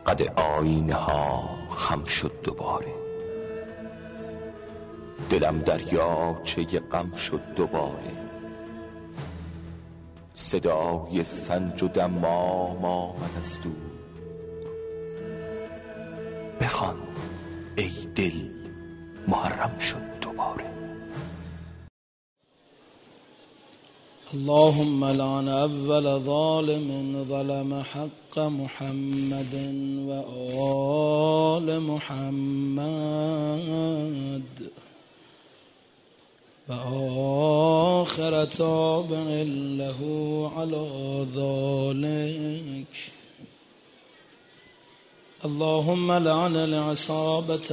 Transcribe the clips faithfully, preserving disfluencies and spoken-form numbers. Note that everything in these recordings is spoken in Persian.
قد آینه ها خم شد دوباره، دلم دریاچه غم شد دوباره. صدای سنج و دمام آمد از دور، بخوان ای دل محرم شد دوباره. اللهم لعن اول ظالم ظلم حق محمد و آل محمد و آخر تابع له على ذلك. اللهم لعن العصابة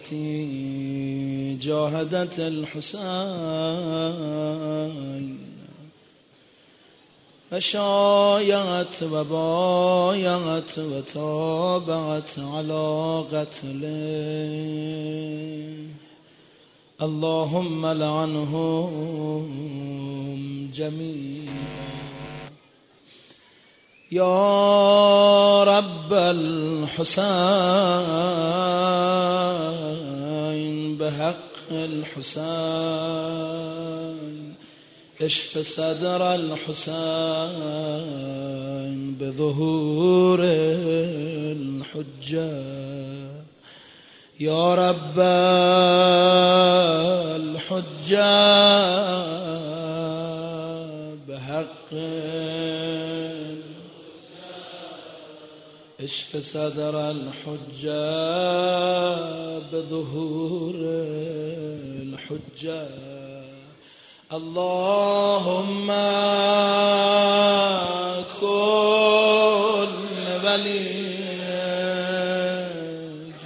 التي جاهدت الحسين وشايعت وبايعت وتابعت على قتله. اللهم لعنهم جميعا. يا رب الحسين بحق الحسين اشف صدر الحسين بظهور الحجة. يا رب الحجة بحق اشف صدر الحجة بظهور الحجة. اللهم كن وليك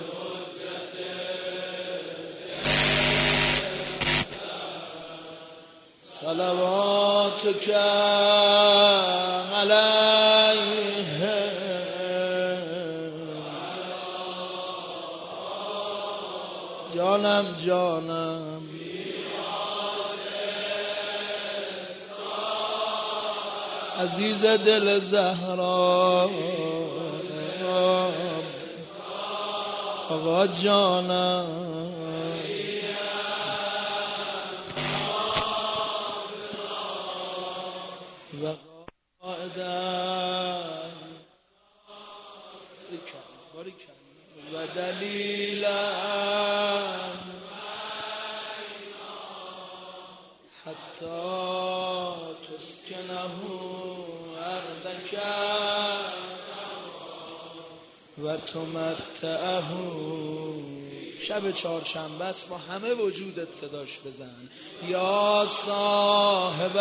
صلواتك عليه جانم جانم عزیز دل زهرا آقا جانم و قائدن و دلیلن حتی تسکنه أرضك و تمتعه. شب چهارشنبه است، با همه وجودت صداش بزن. یا صاحب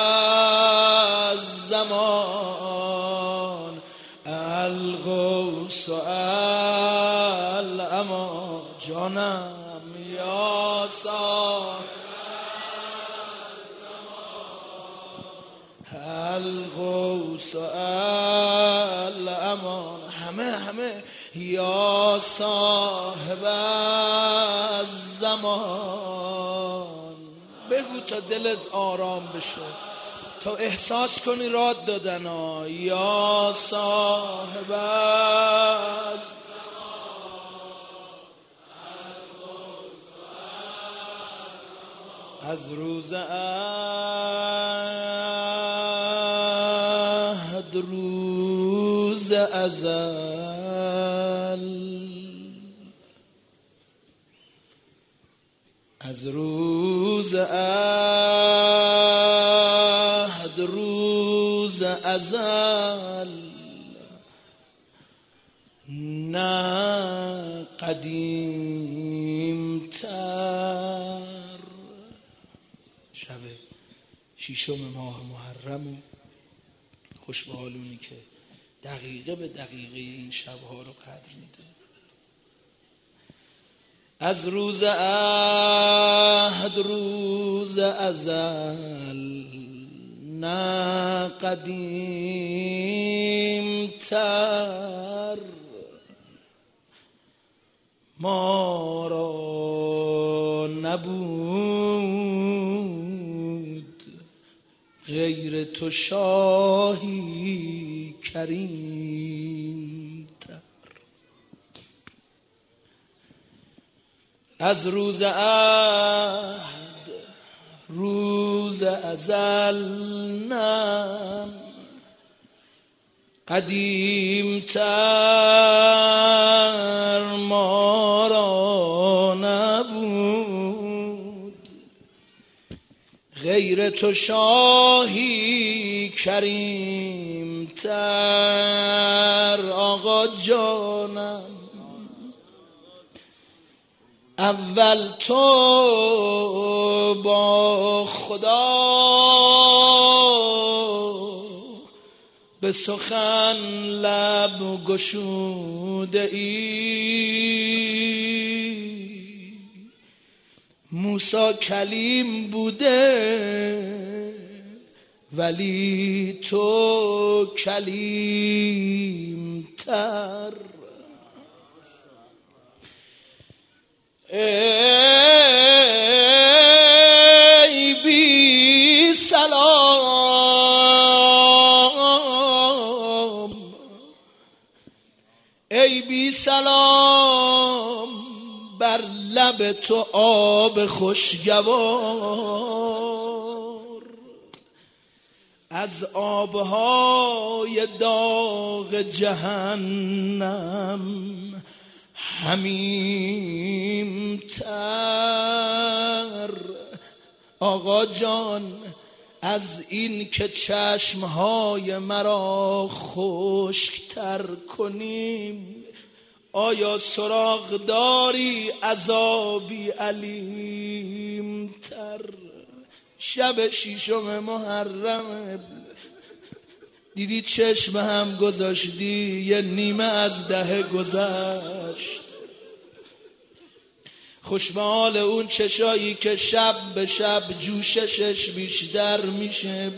الزمان الغوث الامان. جانم یا صاحب الغوث الامان. همه همه یا صاحب الزمان. بگو تا دلت آرام بشه، تا احساس کنی راد دادن ها. یا صاحب الزمان از روز عهد روز ازل، از روز عهد روز ازل نه قدیم تر. شب ششم ماه محرم و خوش به حالونی که دقیقه به دقیقه این شبها رو قدر میدونه. از روز عهد روز ازل نه قدیم تر ما را نبود غیر تو شاهی کریم تر. از روز عهد روز ازل نم قدیم تر ما را نبود، غیر تو شاهی کریم تر آقا جانم. اول تو با خدا به سخن لب گشوده ای، موسی کلیم بوده ولی تو کلیم تر. ای بی سلام ای بی سلام بر لب تو آب خوشگوار، از آبهای داغ جهنم حمیم تر. آقا جان از این که چشمهای مرا خشکتر کنیم، آیا سراغ داری عذابی علیم تر؟ شب شیشم محرم دیدی چشم هم گذاشتی، یه نیمه از ده گذشت. خوش به حال اون چشایی که شب به شب جوششش بیشتر میشه.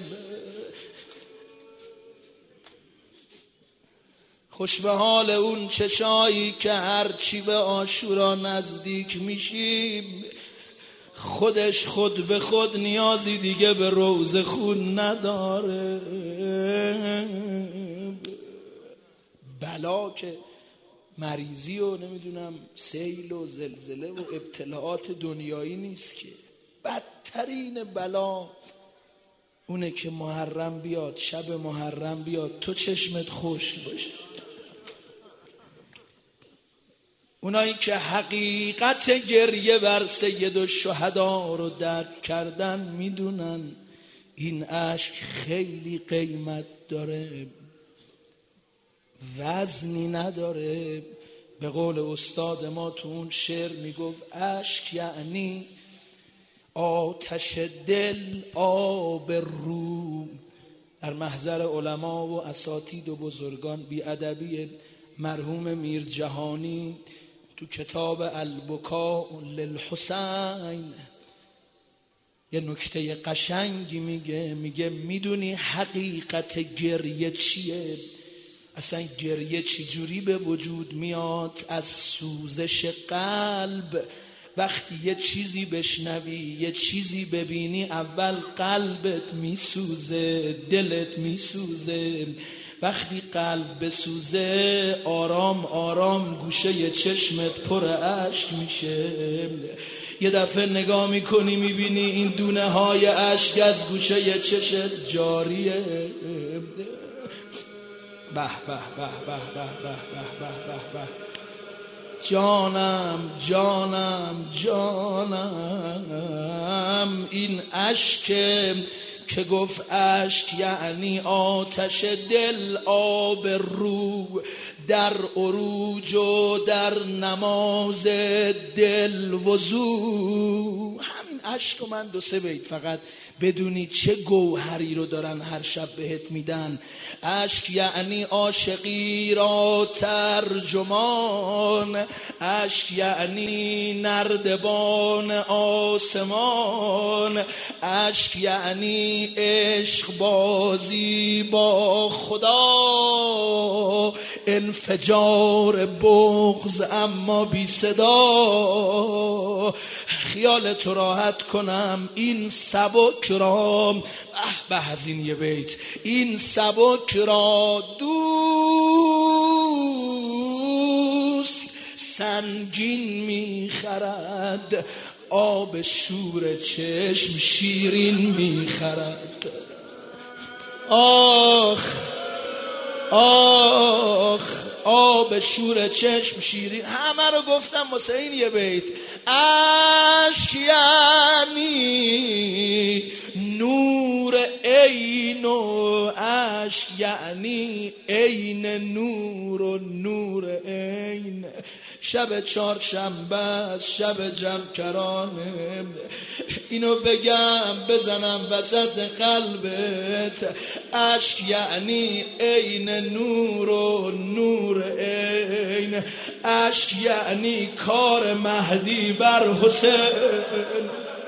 خوش به حال اون چشایی که هرچی به عاشورا نزدیک میشیم خودش خود به خود نیازی دیگه به روز خون نداره. بلا که مریضی و نمیدونم سیل و زلزله و ابتلاعات دنیایی نیست که، بدترین بلا اونه که محرم بیاد، شب محرم بیاد تو چشمت خشک باشه. اونایی که حقیقت گریه بر سید الشهدا رو درک کردن میدونن این اشک خیلی قیمت داره، وزنی نداره. به قول استاد ما تو اون شعر میگفت اشک یعنی آتش دل آب رو. در محضر علما و اساتید و بزرگان بی‌ادبی مرحوم میر جهانی تو کتاب البکاء للحسین یه نکته قشنگی میگه، میگه میدونی حقیقت گریه چیه؟ اصلا گریه چی جوری به وجود میاد؟ از سوزش قلب. وقتی یه چیزی بشنوی، یه چیزی ببینی، اول قلبت میسوزه، دلت میسوزه. وقتی قلب بسوزه آرام آرام گوشه چشمت پر اشک میشه. یه دفعه نگاه میکنی میبینی این دونه های اشک از گوشه چشمت جاریه. به به به به به به به به به جانم جانم جانم. این اشک که گفت اشک یعنی آتش دل آب رو، در عروج و در نماز دل وضو. همین اشک و من دو سه بیت فقط بدونی چه گوهری رو دارن هر شب بهت میدن. اشک یعنی عاشقی را ترجمان، اشک یعنی نردبان آسمان، اشک یعنی عشق بازی با خدا، انفجار بغض اما بی صدا. خیال تو راحت کنم این سبک را، به به از این یه بیت، این سبک را دوست سنگین میخرد، آب شور چشم شیرین میخرد. آخ آخ آب شور چشم شیرین. همه رو گفتم واسه این یه بیت. اشک یعنی نور عین و اشک یعنی عین نور و نور عین. شب چهارشنبه است، شب جمکرانه، اینو بگم بزنم وسط قلبت. اشک یعنی عین نور و نور عین. اشک یعنی کار مهدی بر حسین.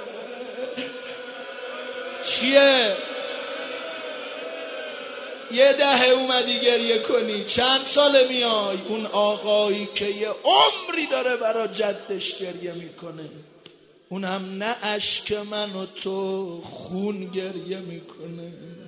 چیه؟ یه دهه اومدی گریه کنی، چند ساله میای؟ اون آقایی که یه عمری داره برا جدش گریه میکنه، اون هم نه اشک من و تو، خون گریه میکنه.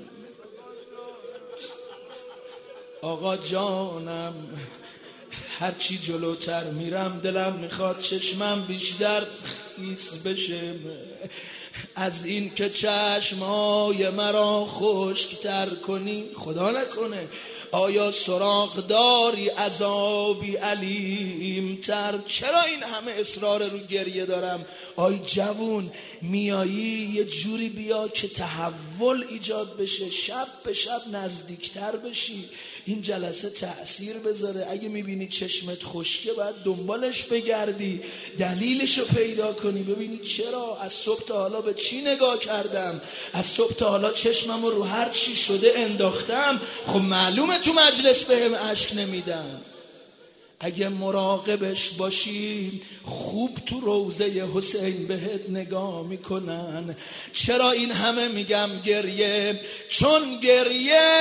آقا جانم، هرچی جلوتر میرم دلم میخواد چشمم بیشتر خیس بشه از این که چشمای مرا خشک‌تر کنی. خدا نکنه آیا سراغ داری عذابی علیم تر؟ چرا این همه اصرار رو گریه دارم؟ آی جوون، میایی یه جوری بیا که تحول ایجاد بشه، شب به شب نزدیکتر بشی، این جلسه تأثیر بذاره. اگه میبینی چشمت خشکه باید دنبالش بگردی، دلیلشو پیدا کنی، ببینی چرا از صبح تا حالا به چی نگاه کردم، از صبح تا حالا چشمم رو هر چی شده انداختم. خب معلومه تو مجلس بهم اشک نمیدم. اگه مراقبش باشی خوب تو روضه حسین بهت نگاه میکنن. چرا این همه میگم گریه؟ چون گریه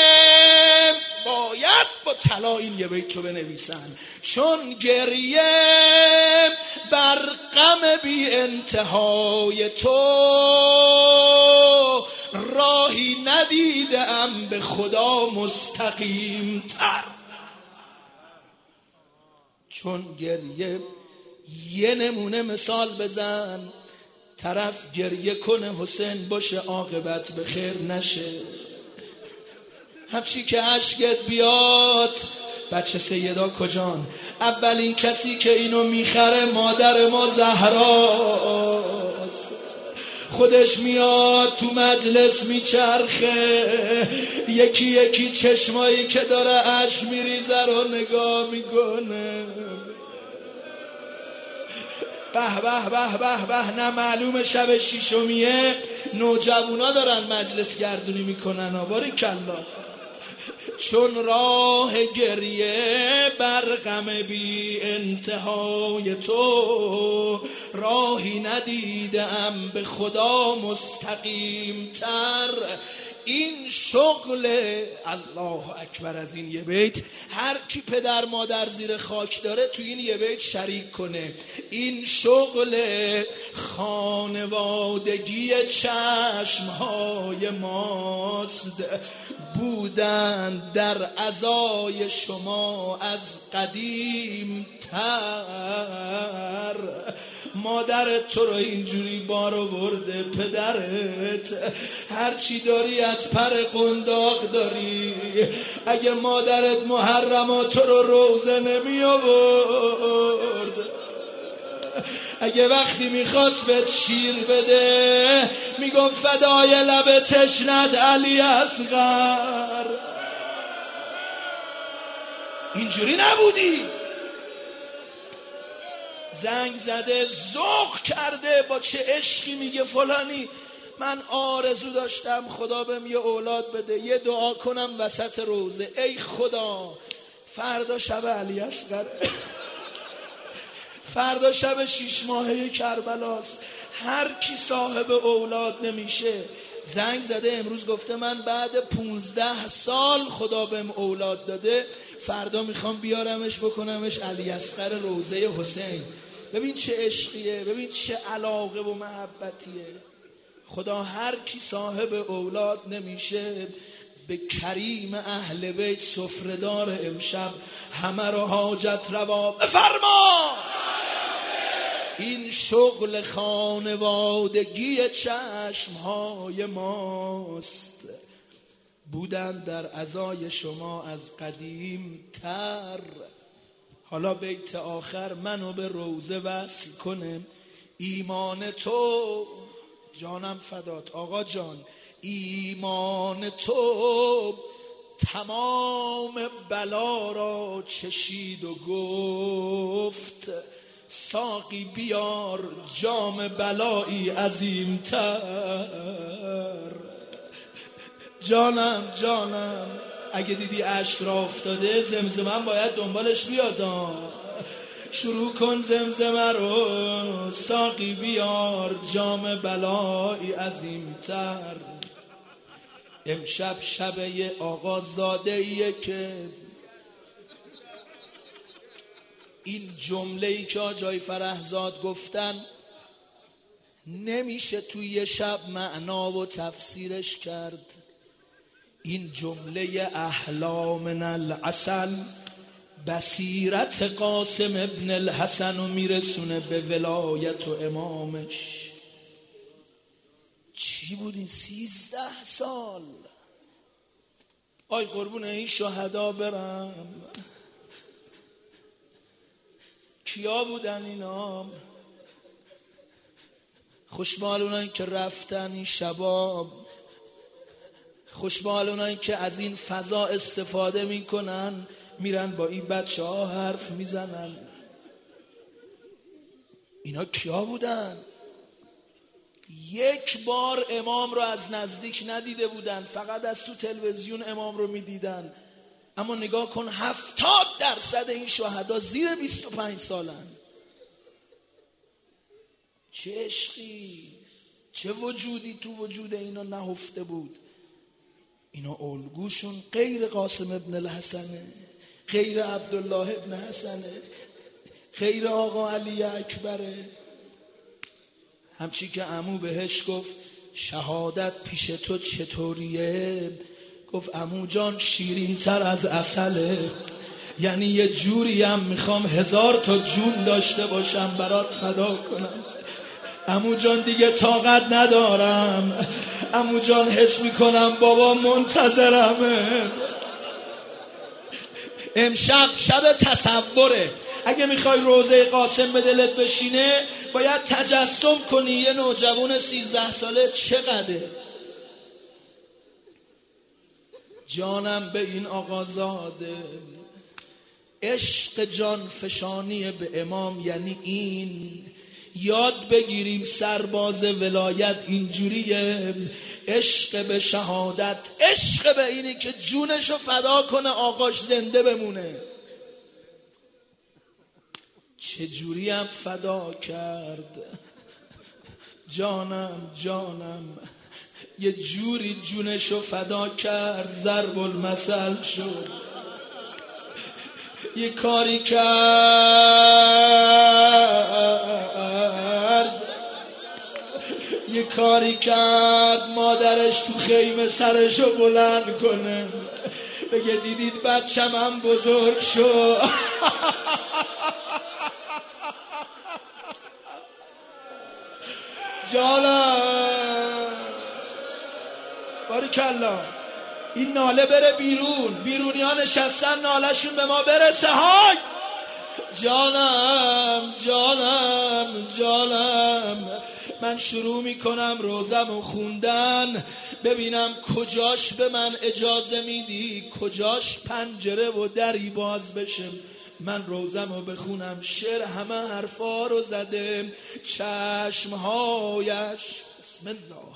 باید با طلا این یه بیت رو بنویسن. چون گریه بر غم بی انتهای تو راهی ندیدم به خدا مستقیم تر. چون گریه، یه نمونه مثال بزن، طرف گریه کنه حسین باشه عاقبت به خیر نشه. همچی که اشکت بیاد، بچه سیدا کجان؟ اولین کسی که اینو میخره مادر ما زهراست. خودش میاد تو مجلس میچرخه، یکی یکی چشمایی که داره اشک میریزه رو نگاه میکنه. به به به به به. نه معلوم شب شیشمیه نوجوانا دارن مجلس گردونی میکنن. آباری کلا. چون راه گریه بر غم بی انتهای تو راهی ندیدم به خدا مستقیم تر. این شغل، الله اکبر، از این یه بیت هر کی پدر مادر زیر خاک داره تو این یه بیت شریک کنه. این شغل خانوادگی چشمهای ماست، بودن در عزای شما از قدیم تر. مادرت تو رو اینجوری بار آورده، پدرت هرچی داری از پر قنداق داری. اگه مادرت محرمات تو رو روزه نمی آورد، اگه وقتی میخواست بهت شیر بده میگم فدای لب تشنت علی اصغر، اینجوری نبودی. زنگ زده ذوق کرده با چه عشقی میگه فلانی من آرزو داشتم خدا بهم یه اولاد بده، یه دعا کنم وسط روزه. ای خدا فردا شب علی اصغر، فردا شب شیش ماهه کربلاست. هر کی صاحب اولاد نمیشه زنگ زده امروز گفته من بعد پونزده سال خدا بهم اولاد داده، فردا میخوام بیارمش بکنمش علی اصغر روضه حسین. ببین چه عشقیه، ببین چه علاقه و محبتیه. خدا هر کی صاحب اولاد نمیشه به کریم اهل بیت سفره‌دار امشب همه رو حاجت روا بفرما. این شغل خانوادگی چشمهای ماست، بودن در عزای شما از قدیم تر. حالا بیت آخر منو به روضه وصل کنه. ایمان تو جانم فدات آقا جان، ایمان تو تمام بلا را چشید و گفت ساقی بیار جام بلایی عظیم‌تر. جانم جانم اگه دیدی اشک را افتاده زمزمه باید دنبالش بیاد. شروع کن زمزمه رو، ساقی بیار جام بلایی عظیم‌تر. امشب شب یه آقازاده‌ایه که این جمله‌ای که آجای فرهزاد گفتن نمیشه توی یه شب معنا و تفسیرش کرد. این جمله احلا من العسل بصیرت قاسم ابن الحسن رو میرسونه به ولایت و امامش. چی بود این سیزده سال؟ آی قربون این شهدا برم، کیا بودن اینا؟ خوشبال اونایی که رفتن این شباب، خوشبال اونایی که از این فضا استفاده میکنن میرن با این بچه ها حرف میزنن. اینا کیا بودن؟ یک بار امام رو از نزدیک ندیده بودن، فقط از تو تلویزیون امام رو میدیدن. اما نگاه کن هفتاد درصد این شهدا زیر بیست و پنج سالن. چه عشقی، چه وجودی تو وجود اینا نهفته بود. اینا الگوشون غیر قاسم ابن الحسنه، غیر عبدالله ابن حسنه، غیر آقا علی اکبره. همچی که عمو بهش گفت شهادت پیش تو چطوریه؟ گفت عمو جان شیرین تر از عسله. یعنی یه جوری هم میخوام هزار تا جون داشته باشم برات فدا کنم. عمو جان دیگه طاقت ندارم. عمو جان حس میکنم بابا منتظرمه. امشب شب تصوره. اگه میخوای روضه قاسم به دلت بشینه باید تجسم کنی یه نوجوان سیزده ساله چقدره. جانم به این آقازاده. عشق جان فشانی به امام یعنی این. یاد بگیریم سرباز ولایت اینجوریه. عشق به شهادت، عشق به اینی که جونشو فدا کنه آقاش زنده بمونه. چجوری هم فدا کرد جانم جانم، یه جوری جونشو فدا کرد ضرب المثل شد. یه کاری کرد یه کاری کرد مادرش تو خیمه سرشو بلند کنه بگه دیدید بچم هم بزرگ شد. جانم باریکالله. این ناله بره بیرون، بیرونی ها نشستن نالهشون به ما برسه. های جانم جانم جانم. من شروع میکنم روزم و خوندن، ببینم کجاش به من اجازه میدی، کجاش پنجره و دری باز بشه من روزم رو بخونم. شعر همه حرفا رو زده. چشمهایش بسم الله،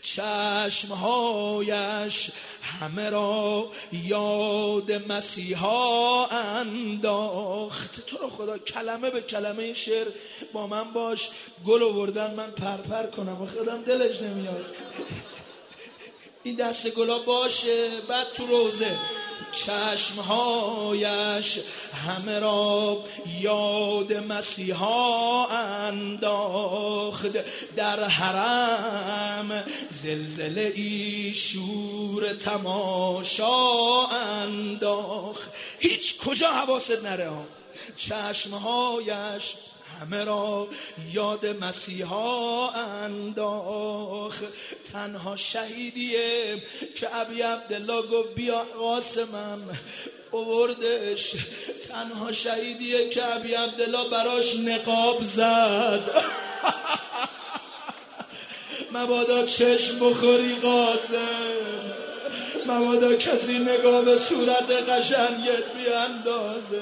چشمهایش همه را یاد مسیحا انداخت. تو رو خدا کلمه به کلمه شعر با من باش. گل آوردن من پرپر کنم و خودم دلش نمیاد. این دست گلا باشه. بعد تو روزه چشمهایش همه را یاد مسیحا انداخت. در حرم زلزله ای شور تماشا انداخت. هیچ کجا حواست نره ها. چشمهایش همه را یاد مسیحا انداخت. تنها شهیدیه که ابی عبدالله گفت بیا قاسمم آوردش. تنها شهیدیه که ابی عبدالله براش نقاب زد. مبادا چشم بخوری قاسم، مبادا کسی نگاه به صورت قشنگت بیاندازه.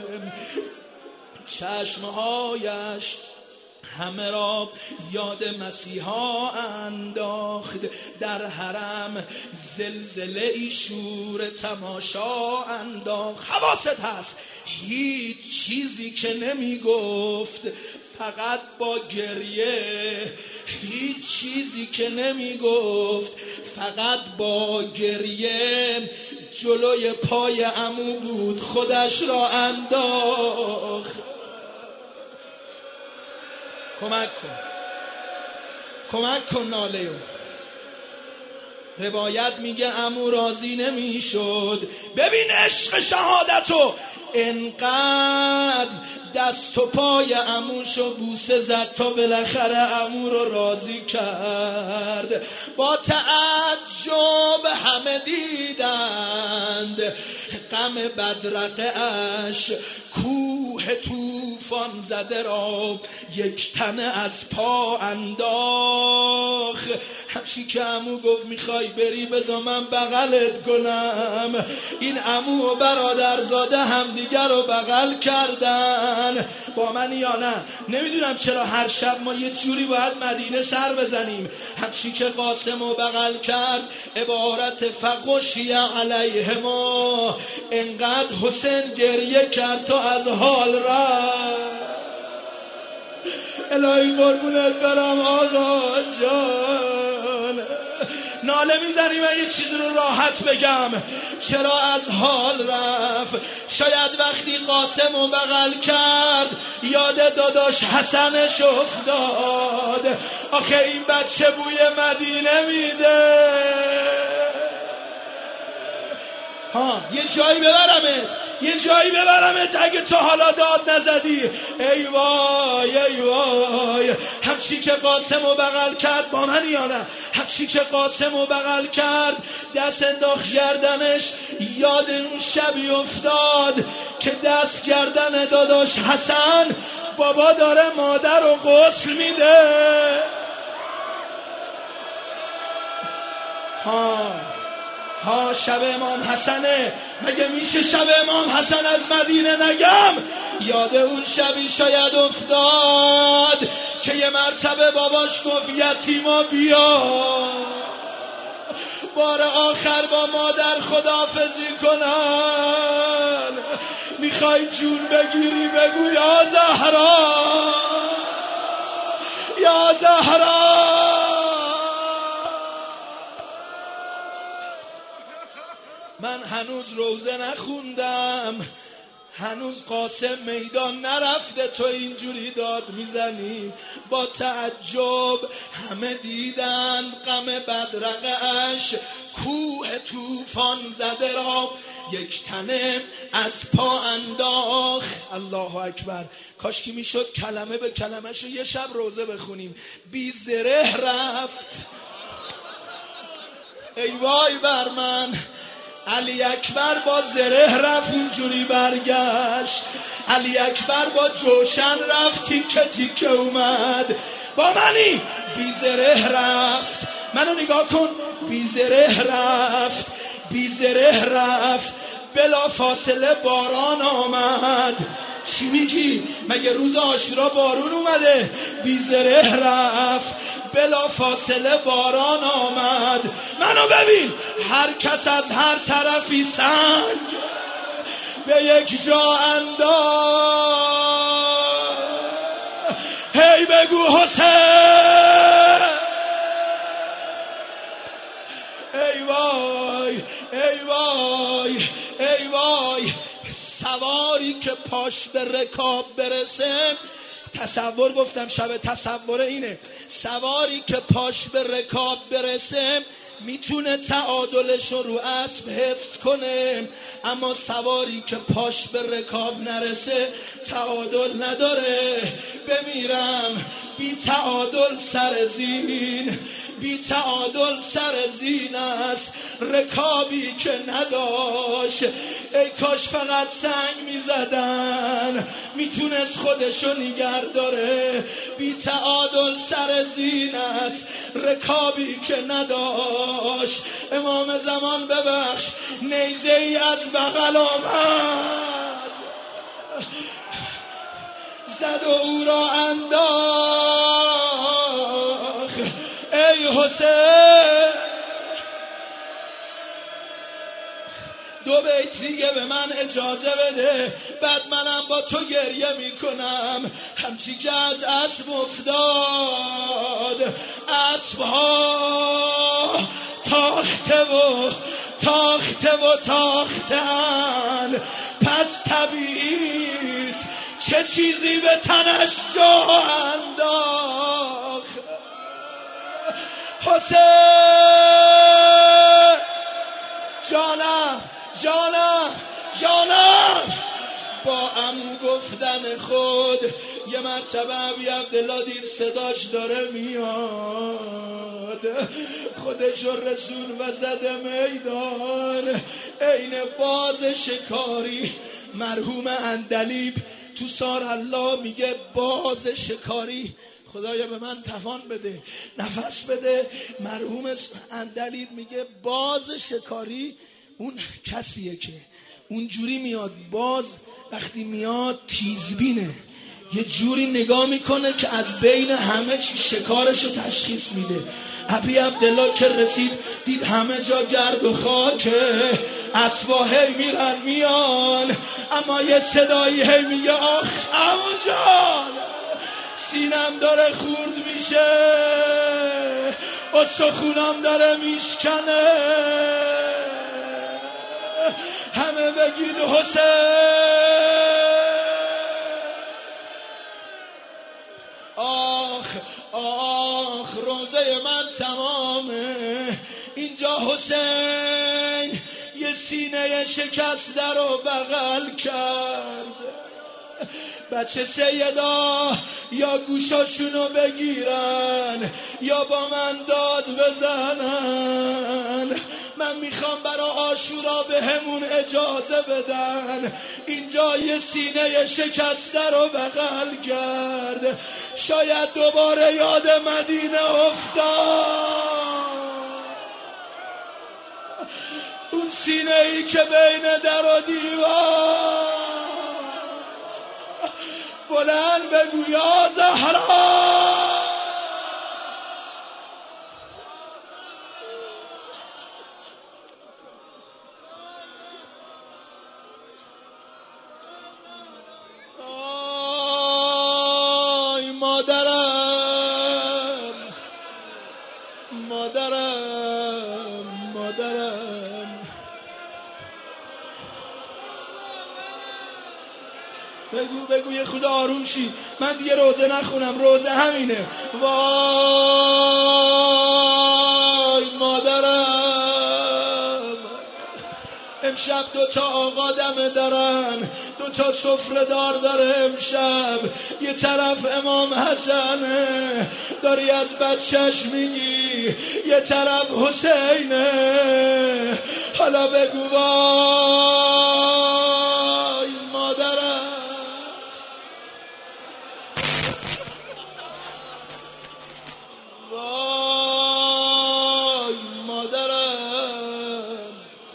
چشمهایش همه را یاد مسیحا انداخت. در حرم زلزله ای شور تماشا انداخت. حواست هست هیچ چیزی که نمی گفت فقط با گریه، هیچ چیزی که نمی گفت فقط با گریه جلوی پای عمو بود خودش را انداخت. کمک کن، کمک کن ناله. روایت میگه عمو راضی نمیشد. ببین عشق شهادتو انقدر دست و پای عموشو بوسه زد تا بالاخره عمو رو راضی کرد. با تعجب همه دیدند غم بدرقه اش کوه طوفان زده را یک تنه از پا انداخت. همچی که عمو گفت میخوای بری بذار من بغلت کنم. این عمو و برادرزاده هم دیگر رو بغل کردن. با من یا نه نمیدونم چرا هر شب ما یه جوری باید مدینه سر بزنیم. همچی که قاسم رو بغل کرد عبارت فغشی علیه ما، انقدر حسین گریه کرد تا از حال رفت. الهی قربونت برم آقا جان. ناله میزنی من یه چیز رو راحت بگم چرا از حال رفت. شاید وقتی قاسم رو بغل کرد یاد داداش حسنش افتاد. آخه این بچه بوی مدینه میده. ها یه جایی ببرمت، یه جایی ببرمت اگه تو حالا داد نزدی. ای وای ای وای. همچی که قاسم رو بغل کرد، با من یا نه، همچی که قاسم رو بغل کرد دست انداخت گردنش، یاد اون شبی افتاد که دست گردن داداش حسن بابا داره مادر رو غسل میده. ها ها شب امام حسنه، مگه میشه شب امام حسن از مدینه نگم؟ یاد اون شبی شاید افتاد که یه مرتبه باباش گفت یتیما بیا بار آخر با مادر خداحافظی کنن. میخوای جون بگیری بگو یا زهرا یا زهرا. من هنوز روزه نخوندم، هنوز قاسم میدان نرفته تو اینجوری داد میزنی. با تعجب همه دیدند غم بدرقه اش کوه طوفان زده را یک تنه از پا انداخت. الله اکبر. کاش که میشد کلمه به کلمه شو یه شب روزه بخونیم. بی زره رفت. ای وای بر من. علی اکبر با زره رفت اونجوری برگشت. علی اکبر با جوشن رفت تیکه تیکه اومد. با منی بی زره رفت. منو نگاه کن. بی زره رفت بی زره رفت. بلا فاصله باران آمد. چی میگی؟ مگه روز عاشورا بارون اومده؟ بی زره رفت بلا فاصله باران آمد. منو ببین هر کس از هر طرفی سنگ به یک جا انداخت. هی بگو حسین. ای وای ای وای ای سواری که پاش به رکاب برسه، تصور گفتم شب تصور اینه، سواری که پاش به رکاب برسه میتونه تعادلش رو رو اسب حفظ کنه، اما سواری که پاش به رکاب نرسه تعادل نداره. بمیرم بی تعادل سر زین، بی تعادل سر زین است رکابی که نداشت. ای کاش فقط سنگ میزدن میتونست خودشو نگر داره. بی تعادل سر زین است رکابی که نداشت. امام زمان ببخش، نیزه ای از بغل آمد زد و او را انداخت. ای حسین دو بیت دیگه به من اجازه بده، بعد منم با تو گریه میکنم. همچی که از اسب افتاد، اسبها تاخته و تاخته و تاختن، پس طبیعیست چه چیزی به تنش جا انداخت. حسین جانم جانم جانم، با عمو گفتن خود یه مرتبه ابی عبدالله دید صداش داره میاد، خودش رسول و زده میدان. عین باز شکاری مرحوم اندلیب تو سار الله میگه باز شکاری. خدایا به من توان بده، نفس بده. مرحوم اندلیب میگه باز شکاری اون کسیه که اونجوری میاد، باز وقتی میاد تیزبینه، یه جوری نگاه میکنه که از بین همه چی شکارشو تشخیص میده. ابی عبدالله که رسید دید همه جا گرد و خاکه، اسبا هی میرن میان، اما یه صدایی هی میگه آخ عمو جان سینم داره خورد میشه، استخونم داره میشکنه. همه بگید حسین. آخ آخ روزه من تمامه، اینجا حسین یه سینه شکسته رو بغل کرد. بچه سیدا یا گوشاشونو بگیرن یا با من داد بزنن. من میخوام برای عاشورا به همون اجازه بدن. اینجا یه سینه شکسته رو بغل کرد، شاید دوباره یاد مدینه افتاد. اون سینه ای که بین در و دیوار بلند بگو یا زهرا. آی مادرم مادرم مادرم، بگو بگو یه خدا آروم شی، من دیگه روزه نخونم، روزه همینه. وای مادرم، امشب دوتا آقا دم دارن، دوتا سفره دار داره امشب. یه طرف امام حسنه داری از بچهش میگی، یه طرف حسینه. حالا بگو وای مادرم. وای مادرم،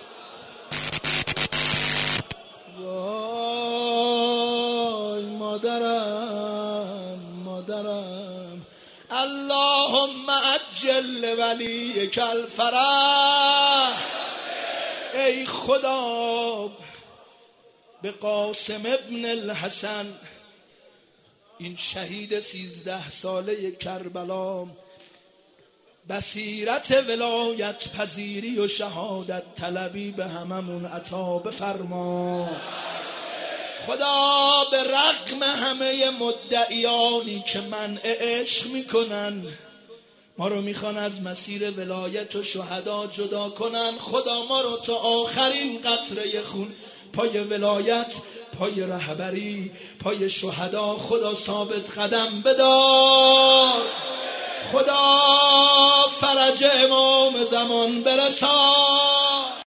وای مادرم مادرم. اللهم عجل ولیک الفرح. ای خدا به قاسم ابن الحسن، این شهید سیزده ساله کربلا، بصیرت ولایت پذیری و شهادت طلبی به هممون عطا بفرما. خدا به رغم همه مدعیانی که منع عشق میکنن، ما رو میخوان از مسیر ولایت و شهدا جدا کنن، خدا ما رو تا آخرین قطره خون پای ولایت، پای رهبری، پای شهدا خدا ثابت قدم بدار. خدا فرج امام زمان برسان.